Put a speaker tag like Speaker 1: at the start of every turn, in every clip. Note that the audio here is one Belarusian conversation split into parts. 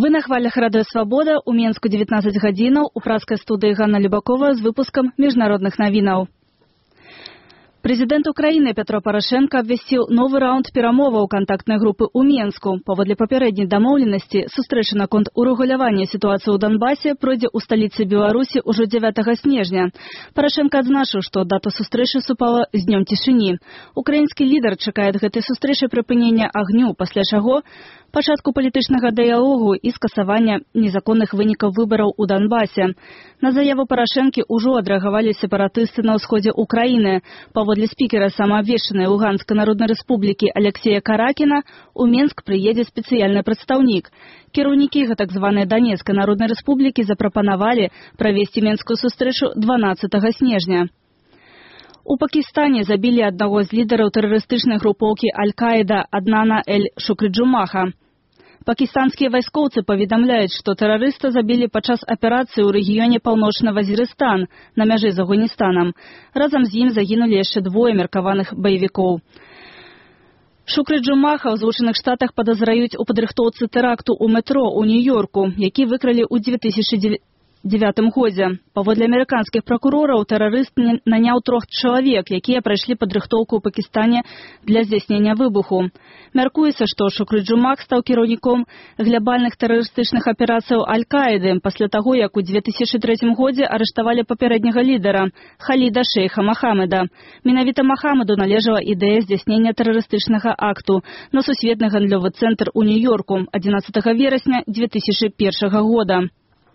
Speaker 1: Вы на хвалях Радио Свобода, у Менску 19 гадзінаў, у праскай студыі Ганна Любакова з выпускам міжнародных навінаў. Прэзідэнт Украіны Петро Парашенко абвясціў новы раунд перамоваў кантактнай групы ў Менску. Паводле папярэдняй дамоўленасці, сустрэча наконт урэгулявання сітуацыі ў Донбасе пройдзе ў сталіцы Беларусі ўжо 9 снежня. Парашенко адзначыў, што дата сустрэчы супала з днём цішыні. Украінскі лідар чакае ад гэтай сустрэчы прыпынення агню, пасля чаго пачатку палітычнага дыялогу і скасавання незаконных вынікаў выбараў у Донбасе. На заяву Парашэнкі ўжо адрэагавалі сепаратысты на ўсходзе Украіны. Паводле спікера самаабвешчанай Луганскай Народнай Рэспублікі Алексея Каракіна, у Менск прыедзе спецыяльны прадстаўнік. Кіраўнікі так званай Донецкай Народнай Рэспублікі запрапанавалі правесці менскую сустрэчу 12 снежня. У Пакістане забілі аднаго з лідараў тэрарыстычнай групоўкі Аль-Каіда Аднана Эль-Шукры-Джумаха. Пакістанскія вайскоўцы паведамляюць, што тэрарыста забілі падчас аперацыі ў рэгіёне Паўночны Вазірыстан на мяжы з Афганістанам. Разам з ім загінулі яшчэ двое меркаваных баевікоў. Шукры-Джумаха ў Злучаных Штатах падазраюць у падрыхтоўцы тэракту ў метро ў Нью-Йорку, які выкралі ў 2009 годзе. Паводле амерыканскіх пракурораў, тэрарыст наняў 3 чалавек, якія прайшлі падрыхтоўку ў Пакістане для здзяйснення выбуху. Мяркуецца, што Шукры-Джумах стаў кіраўніком глобальных тэрарыстычных аперацыяў Аль-Каіды пасля таго, як у 2003 годзе арыштавалі папярэдняга лідара Халіда Шейха Махамеда. Менавіта Махамеду належала ідэя здзяйснення тэрарыстычнага акту на сусветны гандлёвы цэнтр у Нью-Йорку 11 верасня 2001 года.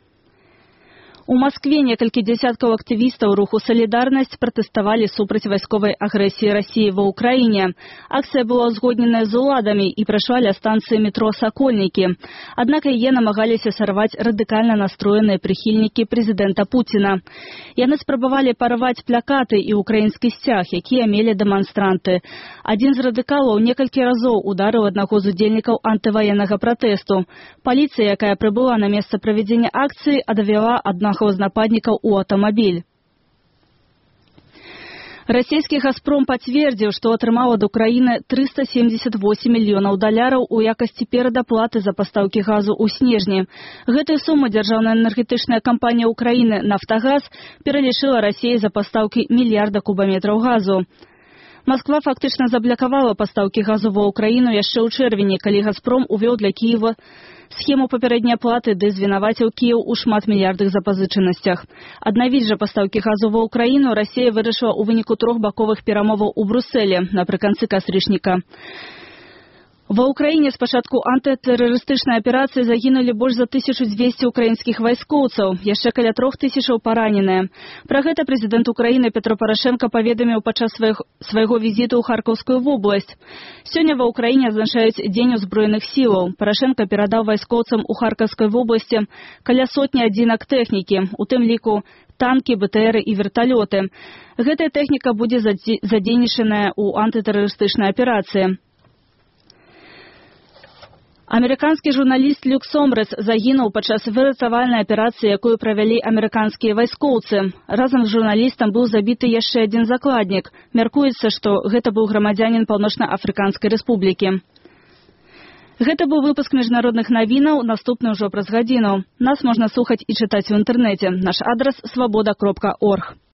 Speaker 1: У Маскве некалькі дзясяткаў актывістаў руху «Салідарнасць» пратэставалі супраць вайсковай агрэсіі Расіі ва ўкраіне. Акцыя была ўзгодненая з уладамі і прайшла ля станцыі метро «Сакольнікі». Аднак яе намагаліся сарваць радыкальна настроеныя прыхільнікі прэзідэнта Пуціна. Яны спрабавалі парваць плакаты і ўкраінскі сцяг, якія мелі дэманстранты. Адзін з радыкалаў некалькі разоў ударыў аднаго з удзельнікаў антываеннага пратэсту. Паліцыя, якая прыбыла на месца правядзення акцыі, адвяла аднаго з нападнікаў у аўтамабіль. Расійскі «Газпром» пацвердзіў, што атрымаў ад Украіны $378 мільёнаў у якасці перадаплаты за пастаўкі газу ў снежні. Гэтую суму дзяржаўная энергетычная кампанія Украіны «Нафтагаз» пералічыла Расіі за пастаўкі мільярда кубаметраў газу. Масква фактычна заблакавала пастаўкі газу ва ўкраіну яшчэ ў чэрвені, калі «Газпром» увёў для Кіева схему папярэдняй аплаты, ды звінаваціў Кіеў у шматмільярдных запазычанасцях. Аднавіць жа пастаўкі газу ва ўкраіну Расія вырашыла ў выніку 3 баковых перамоваў у Брусэле напрыканцы кастрычніка. Ва ўкраіне з пачатку антытэрарыстычнай аперацыі загінулі больш за 1200 украінскіх вайскоўцаў, яшчэ каля 3000 параненыя. Пра гэта прэзідэнт Украіны Петро Парашенко паведаміў падчас свайго візіту ў Харкаўскую вобласць. Сёння ва ўкраіне адзначаюць Дзень узброеных сілаў. Парашенко перадаў вайскоўцам у Харкаўскай вобласці каля сотні адзінак тэхнікі, у тым ліку танкі, БТРы і верталёты. Гэтая тэхніка будзе задзейнічаная ў антытэрарыстычнай аперацыі. Амерыканскі журналіст Люк Сомрэц загінуў падчас выратавальнай аперацыі, якую правялі амерыканскія вайскоўцы. Разам з журналістам быў забіты яшчэ адзін закладнік. Мяркуецца, што гэта быў грамадзянін Паўночна-Афрыканскай рэспублікі. Гэта быў выпуск міжнародных навінаў, наступны ўжо праз гадзіну. Нас можна слухаць і чытаць у інтэрнэце. Наш адрас – svoboda.org.